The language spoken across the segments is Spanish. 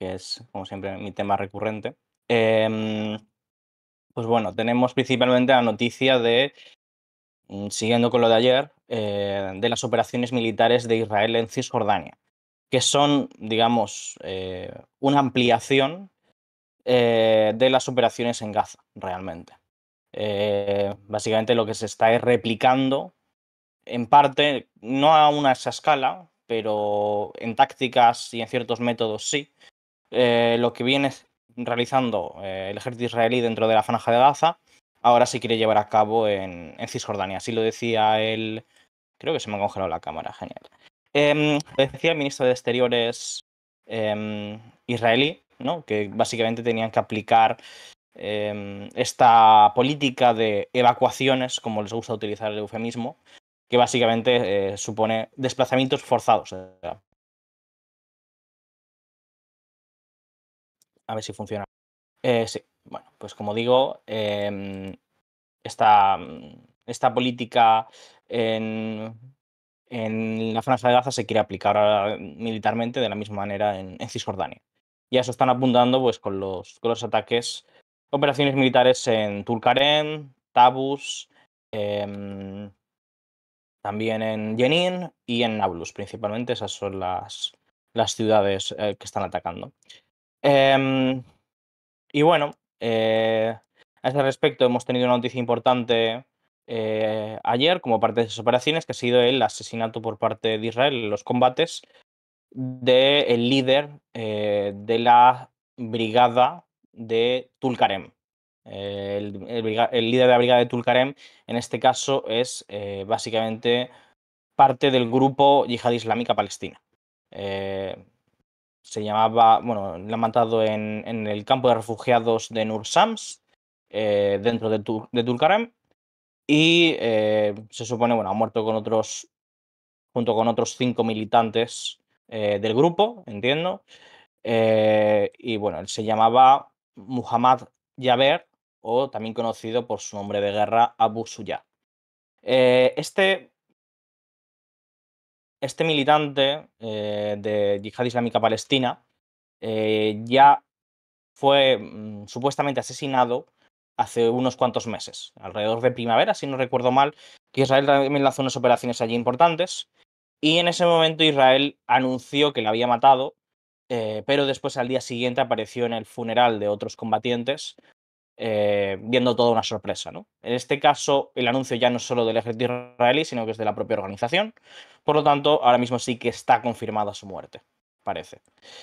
que es, como siempre, mi tema recurrente. Em, pues bueno, tenemos principalmente la noticia de, siguiendo con lo de ayer, de las operaciones militares de Israel en Cisjordania, que son, digamos, una ampliación de las operaciones en Gaza, realmente. Básicamente lo que se está es replicando, en parte, no a una esa escala, pero en tácticas y en ciertos métodos sí, lo que viene realizando el ejército israelí dentro de la Franja de Gaza, ahora sí quiere llevar a cabo en Cisjordania. Así lo decía él. Creo que se me ha congelado la cámara, genial. Decía el ministro de Exteriores israelí, ¿no? Que básicamente tenían que aplicar esta política de evacuaciones, como les gusta utilizar el eufemismo, que básicamente supone desplazamientos forzados. A ver si funciona. Sí, bueno, pues como digo, esta, esta política en, en la Franja de Gaza se quiere aplicar ahora militarmente de la misma manera en Cisjordania. Y a eso están apuntando pues, con los ataques, operaciones militares en Tulkarem, Tabus, em, también en Jenin y en Nablus, principalmente. Esas son las ciudades que están atacando. Em, y bueno, a ese respecto hemos tenido una noticia importante ayer como parte de esas operaciones, que ha sido el asesinato por parte de Israel en los combates del líder de la brigada de Tulkarem. El líder de la brigada de Tulkarem, en este caso, es básicamente parte del grupo Yihad Islámica Palestina. Se llamaba, bueno, lo han matado en el campo de refugiados de Nur Shams, dentro de Tulkarem, y se supone, bueno, ha muerto con otros, junto con otros 5 militantes del grupo, entiendo. Y bueno, él se llamaba Muhammad Yaber, o también conocido por su nombre de guerra, Abu Suya. Este militante de Yihad Islámica Palestina ya fue supuestamente asesinado hace unos cuantos meses, alrededor de primavera, si no recuerdo mal, que Israel también lanzó unas operaciones allí importantes, y en ese momento Israel anunció que le había matado, pero después al día siguiente apareció en el funeral de otros combatientes, viendo toda una sorpresa, ¿no? En este caso, el anuncio ya no es solo del ejército israelí, sino que es de la propia organización. Por lo tanto, ahora mismo sí que está confirmada su muerte, parece.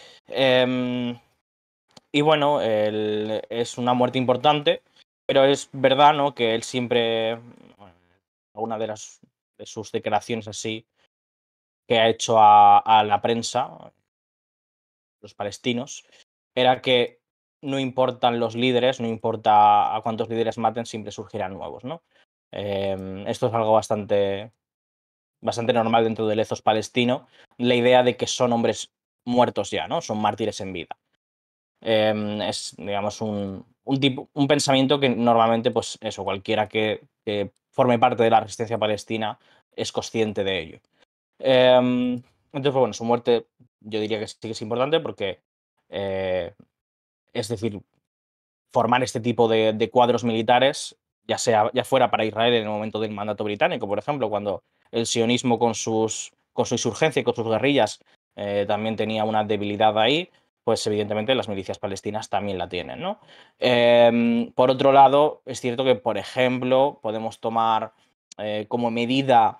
Em, y bueno, es una muerte importante, pero es verdad, ¿no? Que él siempre, bueno, una de sus declaraciones así que ha hecho a la prensa, los palestinos, era que no importan los líderes, no importa a cuántos líderes maten, siempre surgirán nuevos, ¿no? Esto es algo bastante normal dentro del ethos palestino, la idea de que son hombres muertos ya, ¿no? Son mártires en vida. Es, digamos, un pensamiento que normalmente, pues eso, cualquiera que forme parte de la resistencia palestina es consciente de ello. Entonces, pues, bueno, su muerte yo diría que sí que es importante porque, eh, es decir, formar este tipo de cuadros militares, ya fuera para Israel en el momento del mandato británico, por ejemplo, cuando el sionismo con su insurgencia y con sus guerrillas también tenía una debilidad ahí, pues evidentemente las milicias palestinas también la tienen, ¿no? Por otro lado, es cierto que, por ejemplo, podemos tomar como medida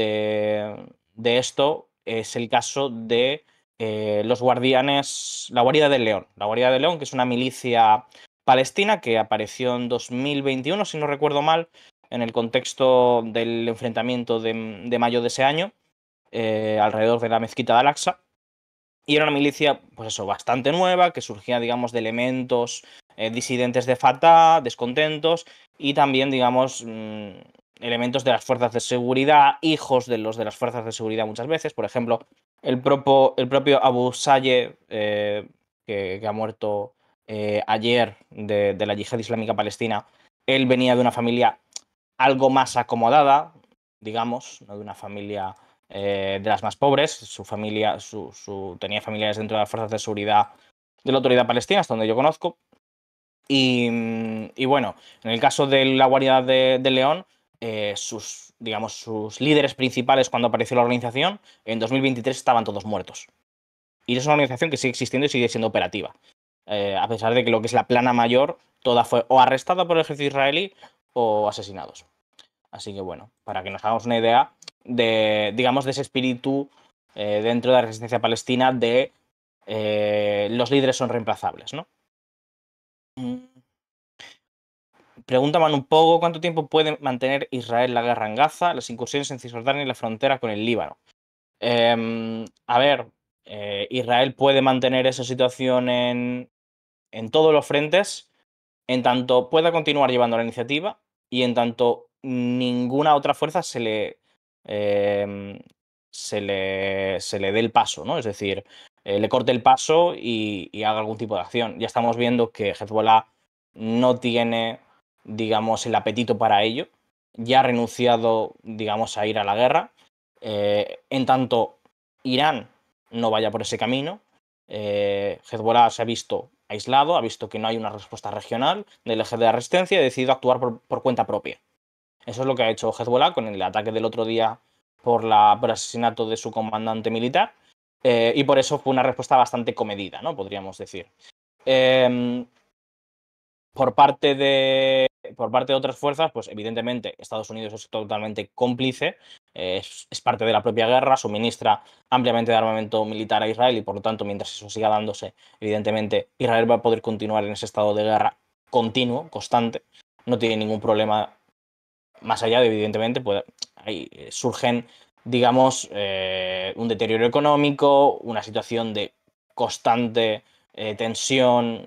de esto, es el caso de los guardianes, la Guardia del León. La Guardia del León, que es una milicia palestina que apareció en 2021, si no recuerdo mal, en el contexto del enfrentamiento de mayo de ese año, alrededor de la mezquita de Al-Aqsa. Y era una milicia, pues eso, bastante nueva, que surgía, digamos, de elementos disidentes de Fatah, descontentos, y también, digamos, elementos de las fuerzas de seguridad, hijos de los de las fuerzas de seguridad muchas veces. Por ejemplo, el propio Abu Sayyeh, que ha muerto ayer de la yihad islámica palestina, él venía de una familia algo más acomodada, digamos, no de una familia de las más pobres. Su familia, tenía familiares dentro de las fuerzas de seguridad de la autoridad palestina, hasta donde yo conozco. Y bueno, en el caso de la Guardia de León, digamos, sus líderes principales cuando apareció la organización, en 2023 estaban todos muertos. Y es una organización que sigue existiendo y sigue siendo operativa. A pesar de que lo que es la plana mayor, toda fue o arrestada por el ejército israelí o asesinados. Así que bueno, para que nos hagamos una idea de, digamos, de ese espíritu dentro de la resistencia palestina de los líderes son reemplazables, ¿no? Preguntaban un poco cuánto tiempo puede mantener Israel la guerra en Gaza, las incursiones en Cisjordania y la frontera con el Líbano. A ver, Israel puede mantener esa situación en todos los frentes, en tanto pueda continuar llevando la iniciativa y en tanto ninguna otra fuerza em, se le dé el paso, ¿no? Es decir, le corte el paso y haga algún tipo de acción. Ya estamos viendo que Hezbollah no tiene, digamos, el apetito para ello. Ya ha renunciado, digamos, a ir a la guerra. En tanto Irán no vaya por ese camino, Hezbollah se ha visto aislado, ha visto que no hay una respuesta regional del eje de la resistencia y ha decidido actuar por cuenta propia. Eso es lo que ha hecho Hezbollah con el ataque del otro día por asesinato de su comandante militar, y por eso fue una respuesta bastante comedida, ¿no? Podríamos decir. Eh, por parte de otras fuerzas, pues evidentemente Estados Unidos es totalmente cómplice, es parte de la propia guerra, suministra ampliamente de armamento militar a Israel y por lo tanto, mientras eso siga dándose, evidentemente Israel va a poder continuar en ese estado de guerra continuo, constante, no tiene ningún problema más allá de, evidentemente, pues ahí surgen, digamos, un deterioro económico, una situación de constante tensión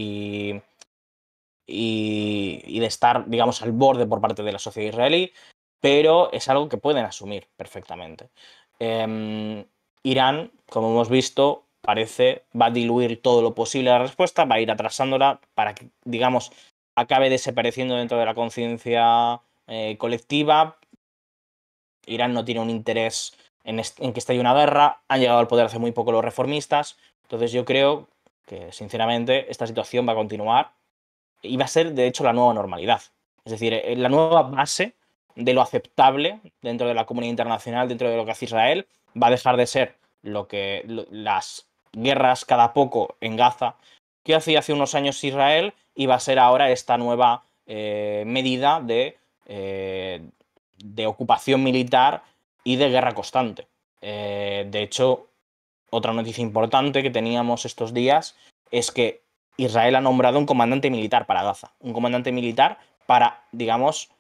y de estar, digamos, al borde por parte de la sociedad israelí, pero es algo que pueden asumir perfectamente. Irán, como hemos visto, va a diluir todo lo posible la respuesta, va a ir atrasándola para que, digamos, acabe desapareciendo dentro de la conciencia colectiva. Irán no tiene un interés en que estalle una guerra, han llegado al poder hace muy poco los reformistas, entonces yo creo que, sinceramente, esta situación va a continuar y va a ser, de hecho, la nueva normalidad. Es decir, la nueva base de lo aceptable dentro de la comunidad internacional, dentro de lo que hace Israel, va a dejar de ser las guerras cada poco en Gaza que hacía hace unos años Israel y va a ser ahora esta nueva medida de ocupación militar y de guerra constante. De hecho, otra noticia importante que teníamos estos días es que Israel ha nombrado un comandante militar para Gaza, un comandante militar para, digamos,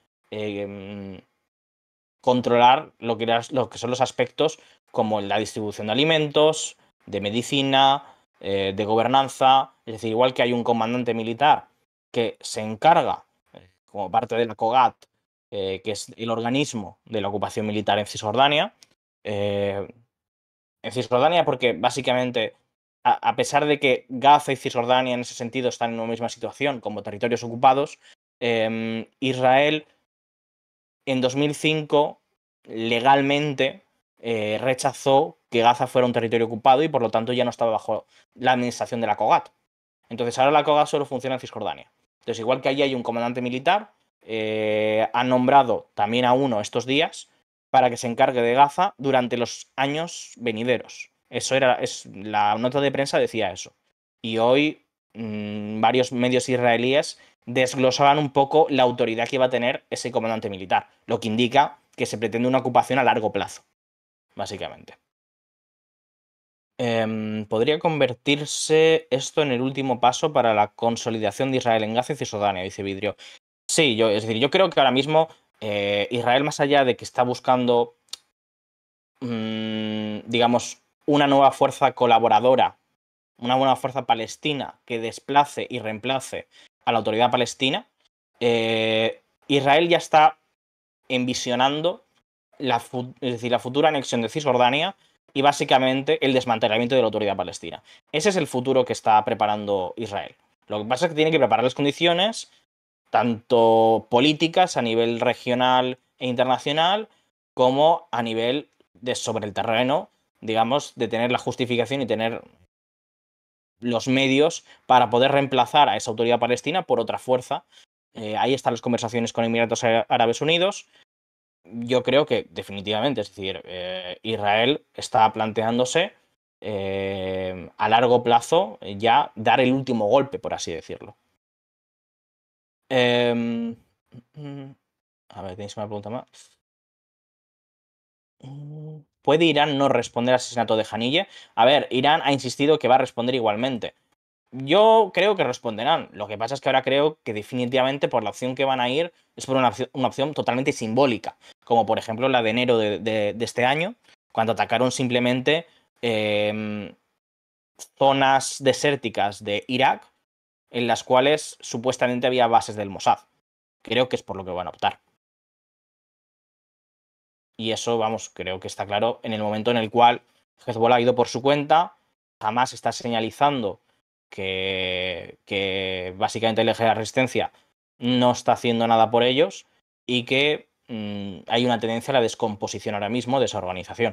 controlar lo que son los aspectos como la distribución de alimentos, de medicina, de gobernanza. Es decir, igual que hay un comandante militar que se encarga, como parte de la COGAT, que es el organismo de la ocupación militar en Cisjordania, eh, porque básicamente, a pesar de que Gaza y Cisjordania en ese sentido están en una misma situación como territorios ocupados, Israel en 2005 legalmente rechazó que Gaza fuera un territorio ocupado y por lo tanto ya no estaba bajo la administración de la COGAT. Entonces ahora la COGAT solo funciona en Cisjordania. Entonces, igual que allí hay un comandante militar, han nombrado también a uno estos días para que se encargue de Gaza durante los años venideros. La nota de prensa decía eso. Y hoy varios medios israelíes desglosaban un poco la autoridad que iba a tener ese comandante militar, lo que indica que se pretende una ocupación a largo plazo, básicamente. ¿Podría convertirse esto en el último paso para la consolidación de Israel en Gaza y Cisjordania? Dice Vidrio. Sí, es decir, yo creo que ahora mismo Israel, más allá de que está buscando, digamos, una nueva fuerza colaboradora, una buena fuerza palestina que desplace y reemplace a la autoridad palestina, Israel ya está envisionando es decir, la futura anexión de Cisjordania y básicamente el desmantelamiento de la autoridad palestina. Ese es el futuro que está preparando Israel. Lo que pasa es que tiene que preparar las condiciones, tanto políticas a nivel regional e internacional, como a nivel de sobre el terreno, digamos, de tener la justificación y tener los medios para poder reemplazar a esa autoridad palestina por otra fuerza. Ahí están las conversaciones con Emiratos Árabes Unidos. Yo creo que definitivamente, es decir, Israel está planteándose a largo plazo ya dar el último golpe, por así decirlo. Em, mm, a ver, tenéis una pregunta más. ¿Puede Irán no responder al asesinato de Haniyeh? A ver, Irán ha insistido que va a responder igualmente. Yo creo que responderán. Lo que pasa es que ahora creo que definitivamente por la opción que van a ir es por una opción totalmente simbólica, como por ejemplo la de enero de este año, cuando atacaron simplemente em, zonas desérticas de Irak en las cuales supuestamente había bases del Mossad. Creo que es por lo que van a optar. Y eso, vamos, creo que está claro en el momento en el cual Hezbollah ha ido por su cuenta, jamás está señalizando que básicamente el eje de la resistencia no está haciendo nada por ellos y que hay una tendencia a la descomposición ahora mismo de esa organización.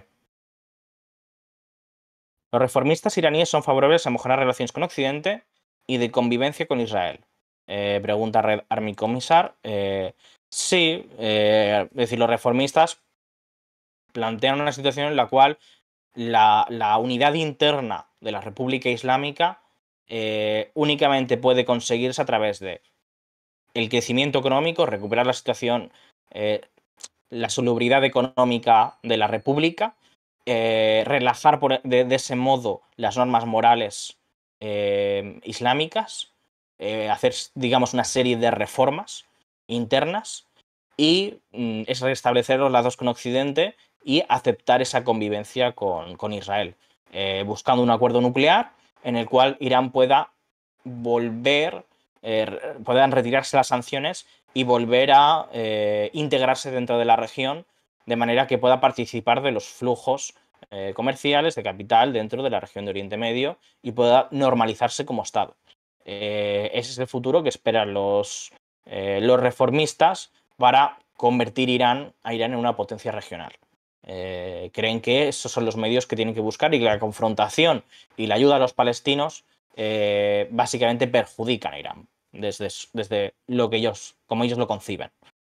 Los reformistas iraníes son favorables a mejorar relaciones con Occidente y de convivencia con Israel. Pregunta Red Army Commissar. Sí, es decir, los reformistas plantean una situación en la cual la unidad interna de la República Islámica únicamente puede conseguirse a través de el crecimiento económico, recuperar la situación, la salubridad económica de la República, relajar de ese modo las normas morales islámicas, hacer, digamos, una serie de reformas internas y es restablecer los lazos con Occidente y aceptar esa convivencia con Israel, buscando un acuerdo nuclear en el cual Irán pueda volver, puedan retirarse las sanciones y volver a integrarse dentro de la región de manera que pueda participar de los flujos comerciales de capital dentro de la región de Oriente Medio y pueda normalizarse como Estado. Ese es el futuro que esperan los reformistas para convertir a Irán en una potencia regional. Creen que esos son los medios que tienen que buscar y que la confrontación y la ayuda a los palestinos básicamente perjudican a Irán desde lo que ellos, como ellos lo conciben.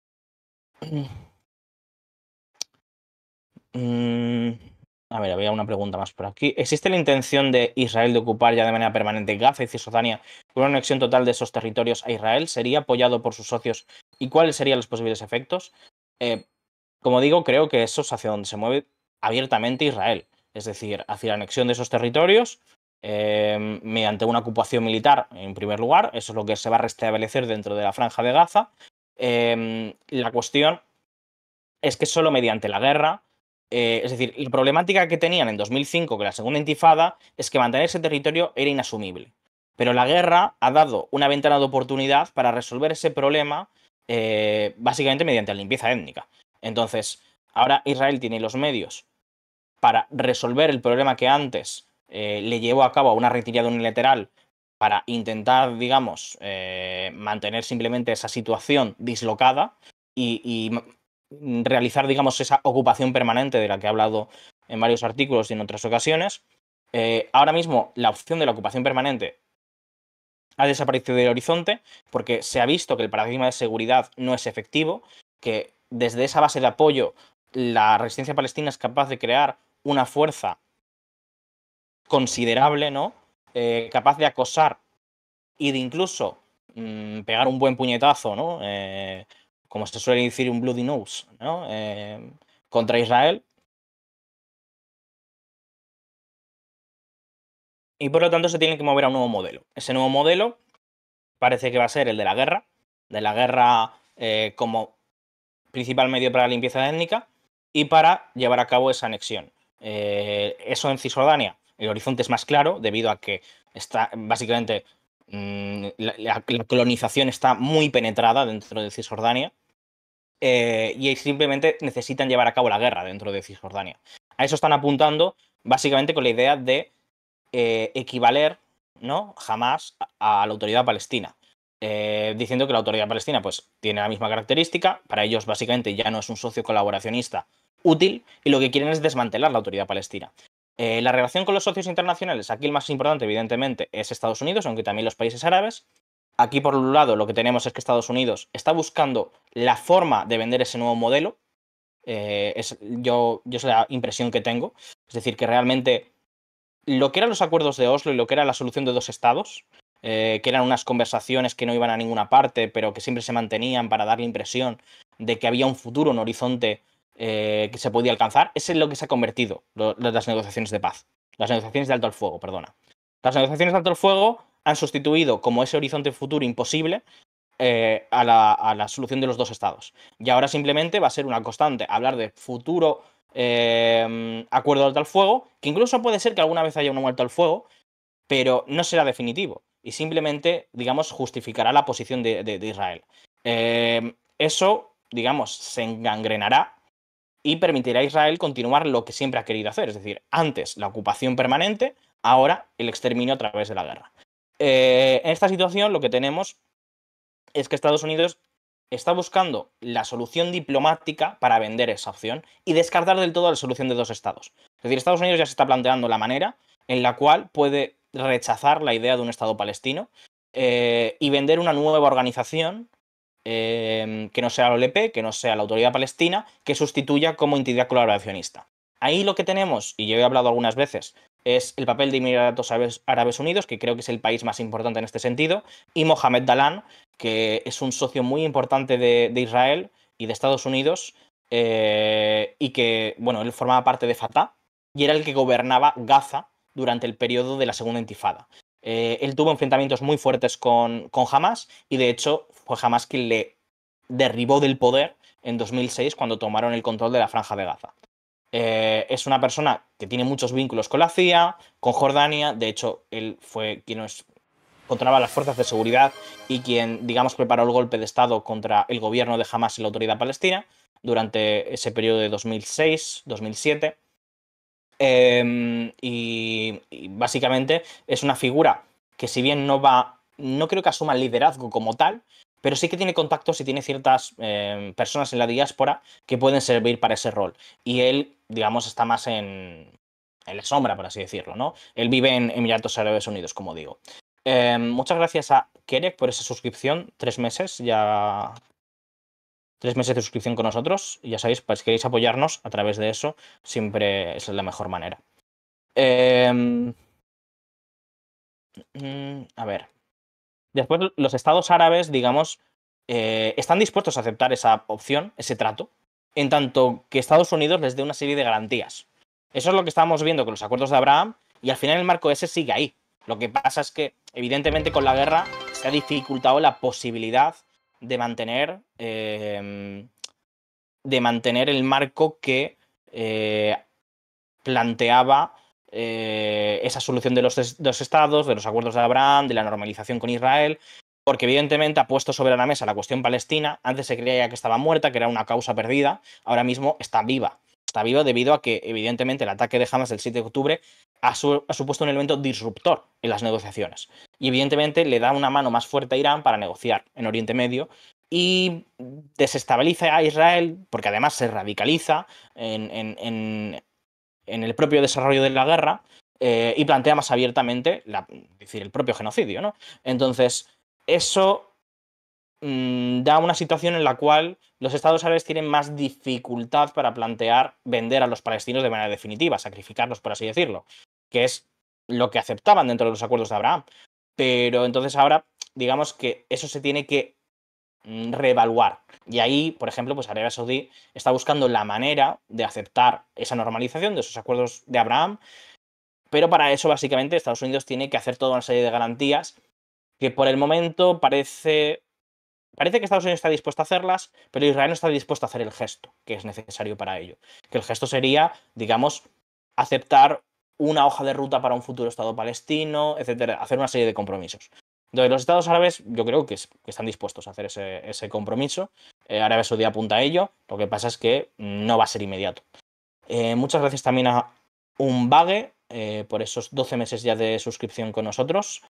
A ver, había una pregunta más por aquí. ¿Existe la intención de Israel de ocupar ya de manera permanente Gaza y Cisjordania con una anexión total de esos territorios a Israel? ¿Sería apoyado por sus socios? ¿Y cuáles serían los posibles efectos? Eh, Como digo, creo que eso es hacia donde se mueve abiertamente Israel, es decir, hacia la anexión de esos territorios mediante una ocupación militar, en primer lugar, eso es lo que se va a restablecer dentro de la franja de Gaza. La cuestión es que solo mediante la guerra, es decir, la problemática que tenían en 2005 con la segunda intifada es que mantener ese territorio era inasumible. Pero la guerra ha dado una ventana de oportunidad para resolver ese problema básicamente mediante la limpieza étnica. Entonces, ahora Israel tiene los medios para resolver el problema que antes le llevó a cabo a una retirada unilateral para intentar, digamos, mantener simplemente esa situación dislocada y realizar, digamos, esa ocupación permanente de la que he hablado en varios artículos y en otras ocasiones. Ahora mismo la opción de la ocupación permanente ha desaparecido del horizonte porque se ha visto que el paradigma de seguridad no es efectivo, que desde esa base de apoyo la resistencia palestina es capaz de crear una fuerza considerable, ¿no? Capaz de acosar y de incluso pegar un buen puñetazo, ¿no? Como se suele decir, un bloody nose, ¿no? Contra Israel. Y por lo tanto se tiene que mover a un nuevo modelo. Ese nuevo modelo parece que va a ser el de la guerra como principal medio para la limpieza étnica y para llevar a cabo esa anexión. Eso en Cisjordania, el horizonte es más claro debido a que está básicamente la colonización está muy penetrada dentro de Cisjordania y simplemente necesitan llevar a cabo la guerra dentro de Cisjordania. A eso están apuntando básicamente con la idea de equivaler, ¿no? Jamás a la autoridad palestina. Diciendo que la autoridad palestina pues, tiene la misma característica, para ellos básicamente ya no es un socio colaboracionista útil y lo que quieren es desmantelar la autoridad palestina. La relación con los socios internacionales, aquí el más importante, evidentemente, es Estados Unidos, aunque también los países árabes. Aquí, por un lado, lo que tenemos es que Estados Unidos está buscando la forma de vender ese nuevo modelo. Yo es la impresión que tengo. Es decir, que realmente lo que eran los acuerdos de Oslo y lo que era la solución de dos estados, que eran unas conversaciones que no iban a ninguna parte, pero que siempre se mantenían para dar la impresión de que había un futuro, un horizonte que se podía alcanzar, eso es lo que se ha convertido las negociaciones de paz. Las negociaciones de alto al fuego, perdona. Las negociaciones de alto al fuego han sustituido como ese horizonte futuro imposible a la solución de los dos estados. Y ahora simplemente va a ser una constante hablar de futuro acuerdo de alto al fuego, que incluso puede ser que alguna vez haya un alto al fuego, pero no será definitivo y simplemente, digamos, justificará la posición de Israel. Eso, digamos, se engangrenará y permitirá a Israel continuar lo que siempre ha querido hacer, es decir, antes la ocupación permanente, ahora el exterminio a través de la guerra. En esta situación lo que tenemos es que Estados Unidos está buscando la solución diplomática para vender esa opción y descartar del todo la solución de dos estados. Es decir, Estados Unidos ya se está planteando la manera en la cual puede rechazar la idea de un Estado palestino y vender una nueva organización que no sea la OLP, que no sea la Autoridad Palestina, que sustituya como entidad colaboracionista. Ahí lo que tenemos, y yo he hablado algunas veces, es el papel de Emiratos Árabes Unidos, que creo que es el país más importante en este sentido, y Mohamed Dalan, que es un socio muy importante de Israel y de Estados Unidos, y que, bueno, él formaba parte de Fatah y era el que gobernaba Gaza durante el periodo de la Segunda Intifada. Él tuvo enfrentamientos muy fuertes con Hamas y de hecho fue Hamas quien le derribó del poder en 2006 cuando tomaron el control de la Franja de Gaza. Es una persona que tiene muchos vínculos con la CIA, con Jordania, de hecho él fue quien controlaba las fuerzas de seguridad y quien, digamos, preparó el golpe de Estado contra el gobierno de Hamas y la Autoridad Palestina durante ese periodo de 2006-2007. Y básicamente es una figura que si bien no creo que asuma el liderazgo como tal, pero sí que tiene contactos y tiene ciertas personas en la diáspora que pueden servir para ese rol. Y él, digamos, está más en la sombra, por así decirlo, ¿no? Él vive en Emiratos Árabes Unidos, como digo. Muchas gracias a Kerek por esa suscripción, 3 meses, ya 3 meses de suscripción con nosotros. Y ya sabéis, pues, si queréis apoyarnos a través de eso, siempre es la mejor manera. A ver. Después, los estados árabes, digamos, están dispuestos a aceptar esa opción, ese trato, en tanto que Estados Unidos les dé una serie de garantías. Eso es lo que estábamos viendo con los acuerdos de Abraham, y al final el marco ese sigue ahí. Lo que pasa es que, evidentemente, con la guerra se ha dificultado la posibilidad de mantener el marco que planteaba esa solución de los dos estados, de los acuerdos de Abraham, de la normalización con Israel, porque evidentemente ha puesto sobre la mesa la cuestión palestina. Antes se creía que estaba muerta, que era una causa perdida, ahora mismo está viva. Está viva debido a que, evidentemente, el ataque de Hamas del 7 de octubre ha supuesto un elemento disruptor en las negociaciones. Y, evidentemente, le da una mano más fuerte a Irán para negociar en Oriente Medio y desestabiliza a Israel, porque además se radicaliza en el propio desarrollo de la guerra y plantea más abiertamente decir, el propio genocidio, ¿no? Entonces, eso da una situación en la cual los estados árabes tienen más dificultad para plantear vender a los palestinos de manera definitiva, sacrificarlos, por así decirlo, que es lo que aceptaban dentro de los acuerdos de Abraham. Pero entonces ahora, digamos que eso se tiene que reevaluar. Y ahí, por ejemplo, pues Arabia Saudí está buscando la manera de aceptar esa normalización de esos acuerdos de Abraham, pero para eso básicamente Estados Unidos tiene que hacer toda una serie de garantías que por el momento parece que Estados Unidos está dispuesto a hacerlas, pero Israel no está dispuesto a hacer el gesto que es necesario para ello. Que el gesto sería, digamos, aceptar una hoja de ruta para un futuro Estado palestino, etcétera, hacer una serie de compromisos. Entonces, los Estados árabes yo creo que están dispuestos a hacer ese compromiso. Arabia Saudí apunta a ello, lo que pasa es que no va a ser inmediato. Muchas gracias también a Unbague por esos 12 meses ya de suscripción con nosotros.